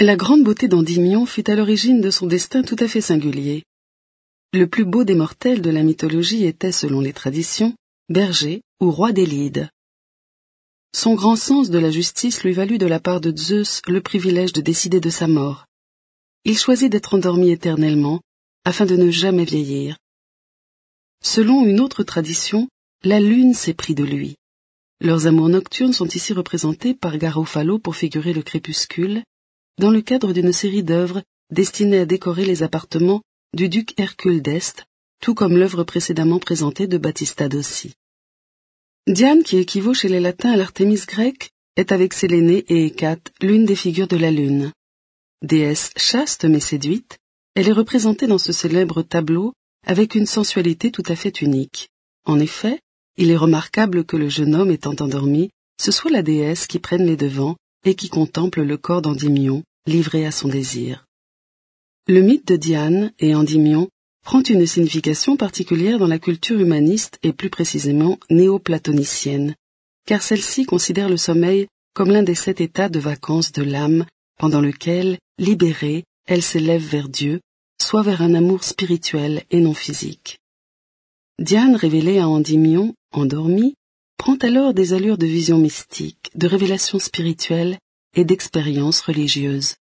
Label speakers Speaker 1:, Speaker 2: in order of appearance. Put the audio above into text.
Speaker 1: La grande beauté d'Endymion fut à l'origine de son destin tout à fait singulier. Le plus beau des mortels de la mythologie était, selon les traditions, berger ou roi des Lydes. Son grand sens de la justice lui valut de la part de Zeus le privilège de décider de sa mort. Il choisit d'être endormi éternellement, afin de ne jamais vieillir. Selon une autre tradition, la lune s'éprit de lui. Leurs amours nocturnes sont ici représentés par Garofalo pour figurer le crépuscule, dans le cadre d'une série d'œuvres destinées à décorer les appartements du duc Hercule d'Este, tout comme l'œuvre précédemment présentée de Battista Dossi. Diane, qui équivaut chez les Latins à l'Artémis grecque, est avec Séléné et Hécate l'une des figures de la lune. Déesse chaste mais séduite, elle est représentée dans ce célèbre tableau avec une sensualité tout à fait unique. En effet, il est remarquable que le jeune homme étant endormi, ce soit la déesse qui prenne les devants et qui contemple le corps d'Endymion, livré à son désir. Le mythe de Diane et Endymion prend une signification particulière dans la culture humaniste et plus précisément néo-platonicienne, car celle-ci considère le sommeil comme l'un des 7 états de vacances de l'âme, pendant lequel, libérée, elle s'élève vers Dieu, soit vers un amour spirituel et non physique. Diane, révélée à Endymion, endormi, prend alors des allures de vision mystique, de révélation spirituelle et d'expérience religieuse.